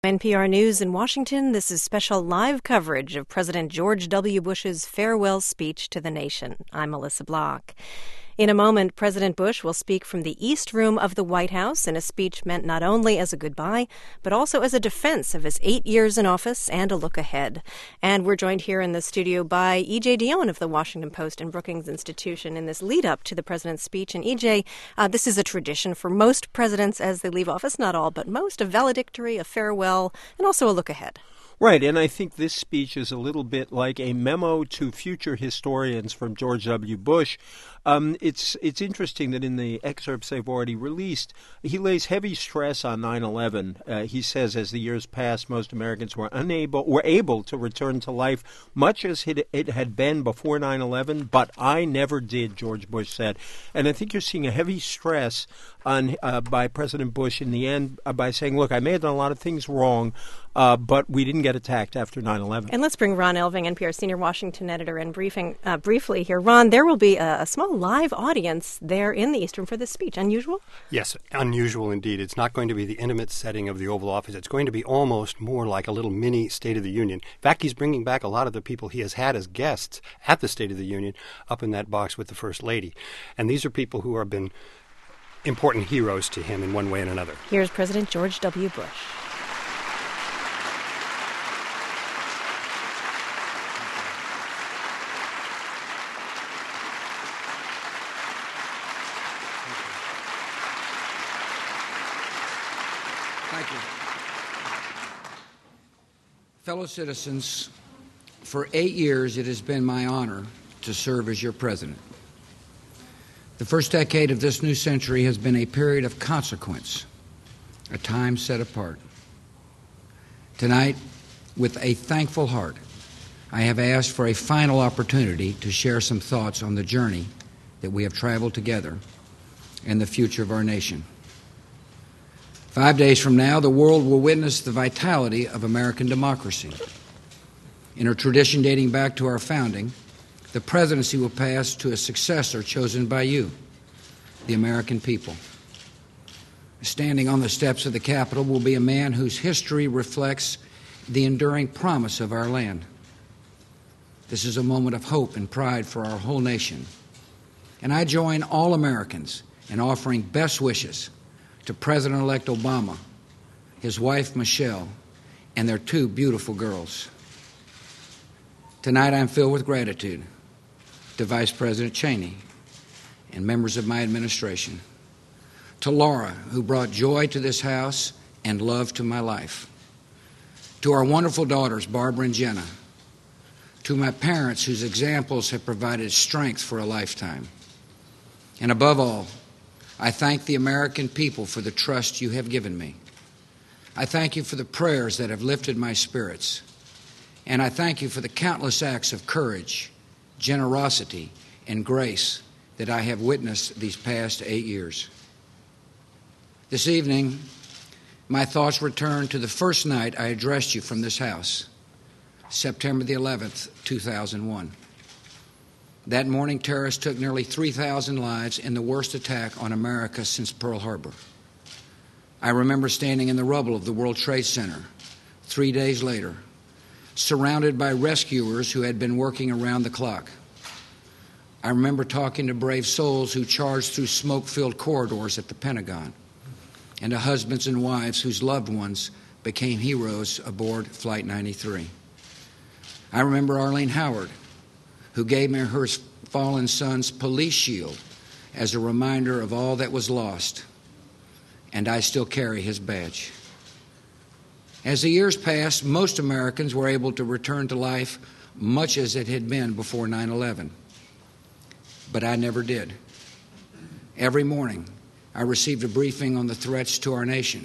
NPR News in Washington, this is special live coverage of President George W. Bush's farewell speech to the nation. I'm Melissa Block. In a moment, President Bush will speak from the East Room of the White House in a speech meant not only as a goodbye, but also as a defense of his 8 years in office and a look ahead. And we're joined here in the studio by E.J. Dionne of the Washington Post and Brookings Institution in this lead-up to the president's speech. And E.J., this is a tradition for most presidents as they leave office, not all, but most, a valedictory, a farewell, and also a look ahead. Right, and I think this speech is a little bit like a memo to future historians from George W. Bush. It's interesting that in the excerpts they've already released, he lays heavy stress on 9/11. He says, as the years passed, most Americans were able to return to life much as it had been before 9/11, but I never did, George Bush said. And I think you're seeing a heavy stress on by President Bush in the end by saying, look, I may have done a lot of things wrong, but we didn't get attacked after 9/11. And let's bring Ron Elving, NPR senior Washington editor, in briefly here. Ron, there will be a small live audience there in the East Room for this speech. Unusual? Yes, unusual indeed. It's not going to be the intimate setting of the Oval Office. It's going to be almost more like a little mini State of the Union. In fact, he's bringing back a lot of the people he has had as guests at the State of the Union up in that box with the First Lady. And these are people who have been important heroes to him in one way and another. Here's President George W. Bush. Thank you. Fellow citizens, for 8 years it has been my honor to serve as your president. The first decade of this new century has been a period of consequence, a time set apart. Tonight, with a thankful heart, I have asked for a final opportunity to share some thoughts on the journey that we have traveled together and the future of our nation. 5 days from now, the world will witness the vitality of American democracy. In a tradition dating back to our founding, the presidency will pass to a successor chosen by you, the American people. Standing on the steps of the Capitol will be a man whose history reflects the enduring promise of our land. This is a moment of hope and pride for our whole nation. And I join all Americans in offering best wishes to President-elect Obama, his wife Michelle, and their 2 beautiful girls. Tonight I am filled with gratitude to Vice President Cheney and members of my administration, to Laura, who brought joy to this house and love to my life, to our wonderful daughters, Barbara and Jenna, to my parents whose examples have provided strength for a lifetime, and above all, I thank the American people for the trust you have given me. I thank you for the prayers that have lifted my spirits. And I thank you for the countless acts of courage, generosity, and grace that I have witnessed these past 8 years. This evening, my thoughts return to the first night I addressed you from this house, September the 11th, 2001. That morning, terrorists took nearly 3,000 lives in the worst attack on America since Pearl Harbor. I remember standing in the rubble of the World Trade Center 3 days later, surrounded by rescuers who had been working around the clock. I remember talking to brave souls who charged through smoke-filled corridors at the Pentagon, and to husbands and wives whose loved ones became heroes aboard Flight 93. I remember Arlene Howard, who gave me her fallen son's police shield as a reminder of all that was lost, and I still carry his badge. As the years passed, most Americans were able to return to life much as it had been before 9/11. But I never did. Every morning, I received a briefing on the threats to our nation.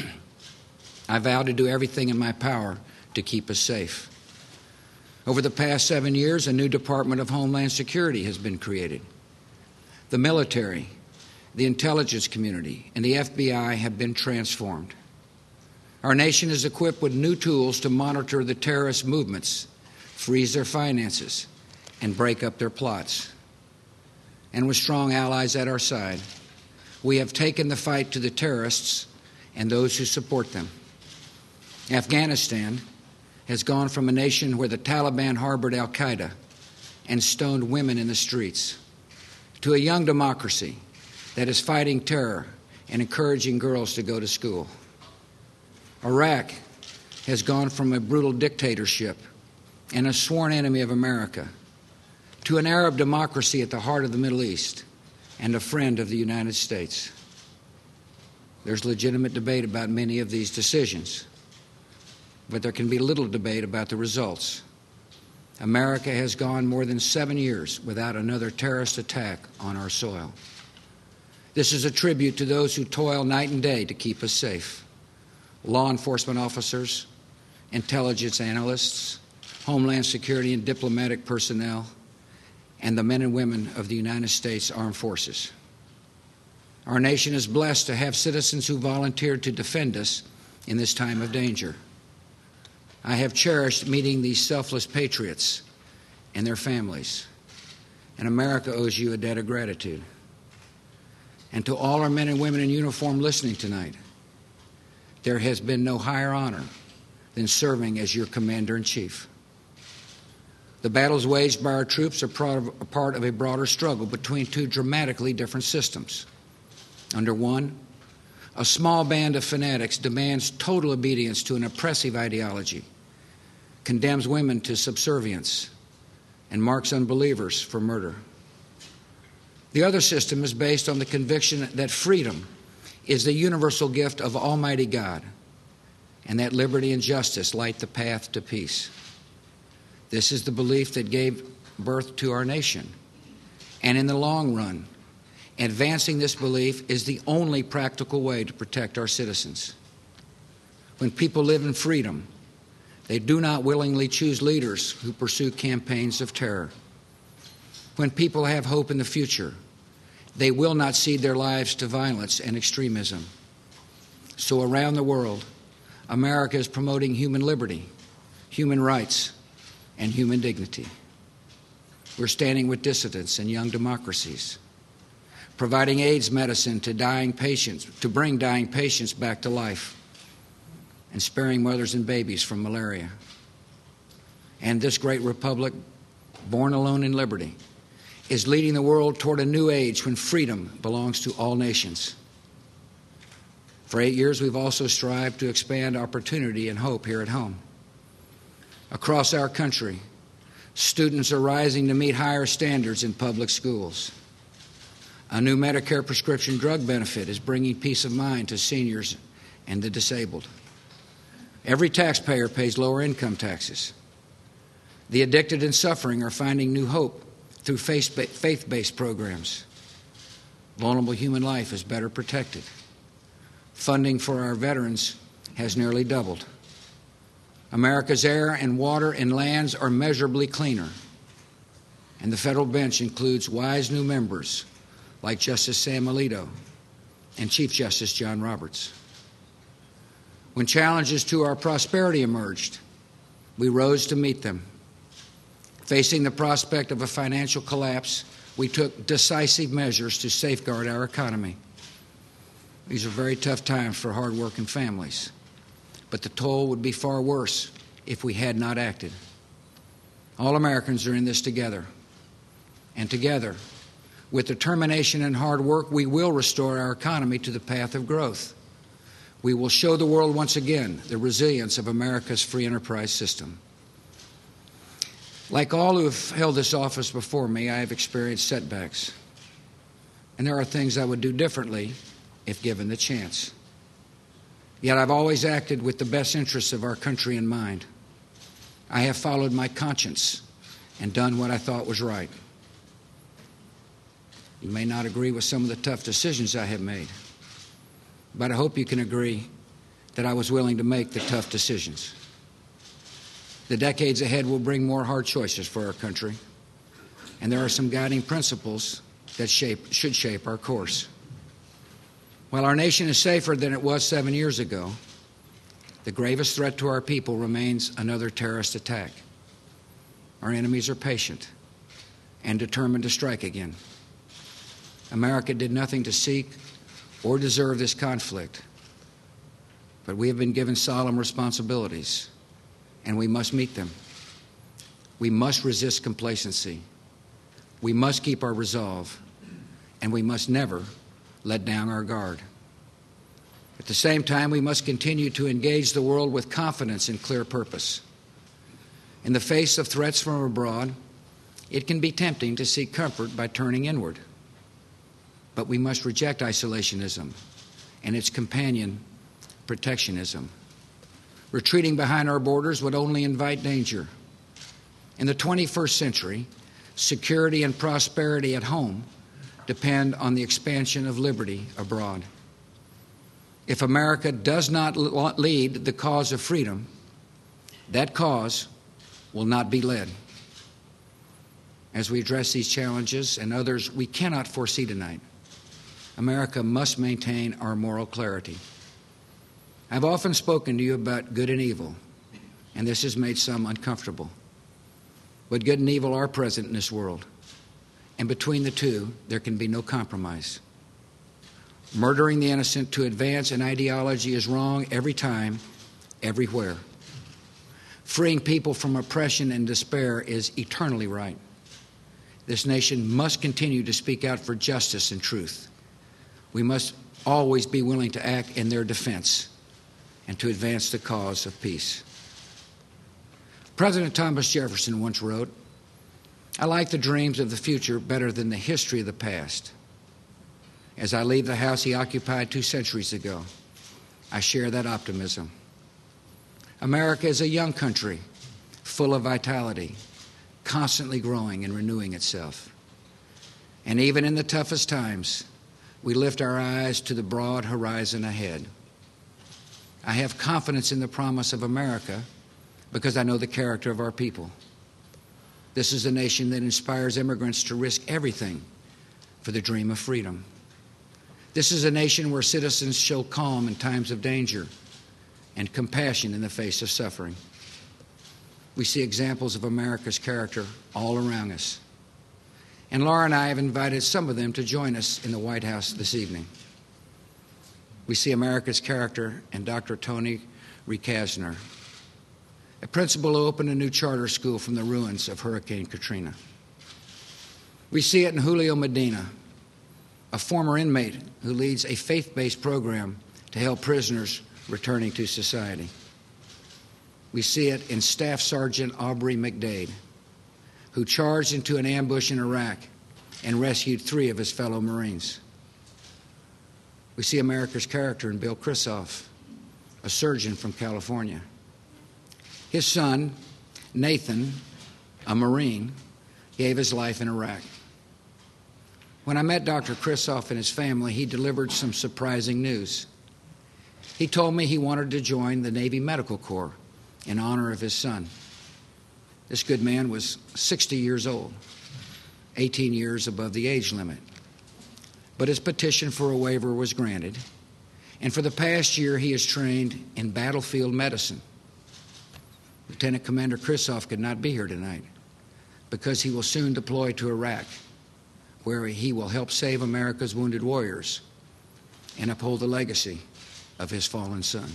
I vowed to do everything in my power to keep us safe. Over the past 7 years, a new Department of Homeland Security has been created. The military, the intelligence community, and the FBI have been transformed. Our nation is equipped with new tools to monitor the terrorist movements, freeze their finances, and break up their plots. And with strong allies at our side, we have taken the fight to the terrorists and those who support them. Afghanistan has gone from a nation where the Taliban harbored al-Qaeda and stoned women in the streets to a young democracy that is fighting terror and encouraging girls to go to school. Iraq has gone from a brutal dictatorship and a sworn enemy of America to an Arab democracy at the heart of the Middle East and a friend of the United States. There's legitimate debate about many of these decisions, but there can be little debate about the results. America has gone more than 7 years without another terrorist attack on our soil. This is a tribute to those who toil night and day to keep us safe. Law enforcement officers, intelligence analysts, Homeland Security and diplomatic personnel, and the men and women of the United States Armed Forces. Our nation is blessed to have citizens who volunteered to defend us in this time of danger. I have cherished meeting these selfless patriots and their families, and America owes you a debt of gratitude. And to all our men and women in uniform listening tonight, there has been no higher honor than serving as your commander-in-chief. The battles waged by our troops are part of a broader struggle between two dramatically different systems. Under one, a small band of fanatics demands total obedience to an oppressive ideology, condemns women to subservience, and marks unbelievers for murder. The other system is based on the conviction that freedom is the universal gift of Almighty God, and that liberty and justice light the path to peace. This is the belief that gave birth to our nation. And in the long run, advancing this belief is the only practical way to protect our citizens. When people live in freedom, they do not willingly choose leaders who pursue campaigns of terror. When people have hope in the future, they will not cede their lives to violence and extremism. So around the world, America is promoting human liberty, human rights, and human dignity. We're standing with dissidents and young democracies, providing AIDS medicine to dying patients, to bring dying patients back to life, and sparing mothers and babies from malaria. And this great republic, born alone in liberty, is leading the world toward a new age when freedom belongs to all nations. For 8 years, we've also strived to expand opportunity and hope here at home. Across our country, students are rising to meet higher standards in public schools. A new Medicare prescription drug benefit is bringing peace of mind to seniors and the disabled. Every taxpayer pays lower income taxes. The addicted and suffering are finding new hope through faith-based programs. Vulnerable human life is better protected. Funding for our veterans has nearly doubled. America's air and water and lands are measurably cleaner. And the federal bench includes wise new members like Justice Sam Alito and Chief Justice John Roberts. When challenges to our prosperity emerged, we rose to meet them. Facing the prospect of a financial collapse, we took decisive measures to safeguard our economy. These are very tough times for hard-working families, but the toll would be far worse if we had not acted. All Americans are in this together, and together, with determination and hard work, we will restore our economy to the path of growth. We will show the world once again the resilience of America's free enterprise system. Like all who have held this office before me, I have experienced setbacks. And there are things I would do differently if given the chance. Yet I've always acted with the best interests of our country in mind. I have followed my conscience and done what I thought was right. You may not agree with some of the tough decisions I have made, but I hope you can agree that I was willing to make the tough decisions. The decades ahead will bring more hard choices for our country, and there are some guiding principles that should shape our course. While our nation is safer than it was 7 years ago, the gravest threat to our people remains another terrorist attack. Our enemies are patient and determined to strike again. America did nothing to seek or deserve this conflict. But we have been given solemn responsibilities, and we must meet them. We must resist complacency. We must keep our resolve, and we must never let down our guard. At the same time, we must continue to engage the world with confidence and clear purpose. In the face of threats from abroad, it can be tempting to seek comfort by turning inward. But we must reject isolationism and its companion, protectionism. Retreating behind our borders would only invite danger. In the 21st century, security and prosperity at home depend on the expansion of liberty abroad. If America does not lead the cause of freedom, that cause will not be led. As we address these challenges and others we cannot foresee tonight, America must maintain our moral clarity. I've often spoken to you about good and evil, and this has made some uncomfortable. But good and evil are present in this world, and between the two, there can be no compromise. Murdering the innocent to advance an ideology is wrong every time, everywhere. Freeing people from oppression and despair is eternally right. This nation must continue to speak out for justice and truth. We must always be willing to act in their defense and to advance the cause of peace. President Thomas Jefferson once wrote, "I like the dreams of the future better than the history of the past." As I leave the house he occupied 2 centuries ago, I share that optimism. America is a young country, full of vitality, constantly growing and renewing itself. And even in the toughest times, we lift our eyes to the broad horizon ahead. I have confidence in the promise of America because I know the character of our people. This is a nation that inspires immigrants to risk everything for the dream of freedom. This is a nation where citizens show calm in times of danger and compassion in the face of suffering. We see examples of America's character all around us. And Laura and I have invited some of them to join us in the White House this evening. We see America's character in Dr. Tony Rekasner, a principal who opened a new charter school from the ruins of Hurricane Katrina. We see it in Julio Medina, a former inmate who leads a faith-based program to help prisoners returning to society. We see it in Staff Sergeant Aubrey McDade, who charged into an ambush in Iraq and rescued 3 of his fellow Marines. We see America's character in Bill Krisoff, a surgeon from California. His son, Nathan, a Marine, gave his life in Iraq. When I met Dr. Krisoff and his family, he delivered some surprising news. He told me he wanted to join the Navy Medical Corps in honor of his son. This good man was 60 years old, 18 years above the age limit. But his petition for a waiver was granted, and for the past year he has trained in battlefield medicine. Lieutenant Commander Krisoff could not be here tonight because he will soon deploy to Iraq, where he will help save America's wounded warriors and uphold the legacy of his fallen son.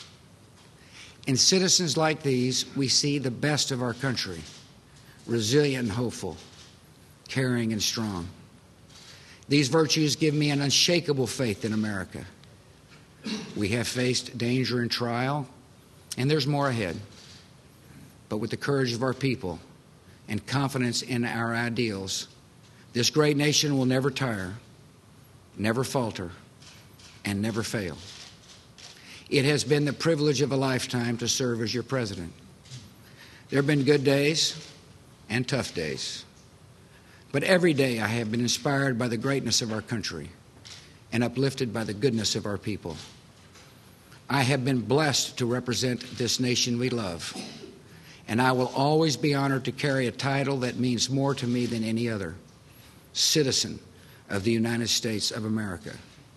In citizens like these, we see the best of our country, resilient and hopeful, caring and strong. These virtues give me an unshakable faith in America. We have faced danger and trial, and there's more ahead. But with the courage of our people and confidence in our ideals, this great nation will never tire, never falter, and never fail. It has been the privilege of a lifetime to serve as your president. There have been good days and tough days. But every day I have been inspired by the greatness of our country and uplifted by the goodness of our people. I have been blessed to represent this nation we love, and I will always be honored to carry a title that means more to me than any other: citizen of the United States of America.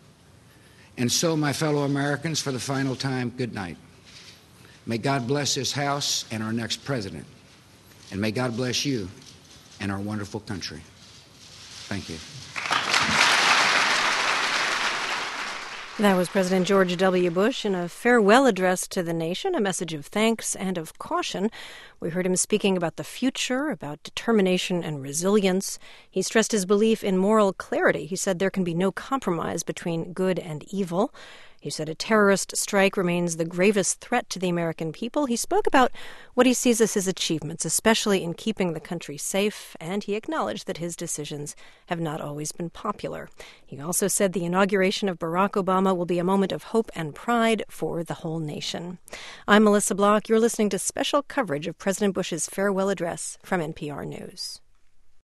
And so, my fellow Americans, for the final time, good night. May God bless this House and our next president, and may God bless you and our wonderful country. Thank you. That was President George W. Bush in a farewell address to the nation, a message of thanks and of caution. We heard him speaking about the future, about determination and resilience. He stressed his belief in moral clarity. He said there can be no compromise between good and evil. He said a terrorist strike remains the gravest threat to the American people. He spoke about what he sees as his achievements, especially in keeping the country safe, and he acknowledged that his decisions have not always been popular. He also said the inauguration of Barack Obama will be a moment of hope and pride for the whole nation. I'm Melissa Block. You're listening to special coverage of President Bush's farewell address from NPR News.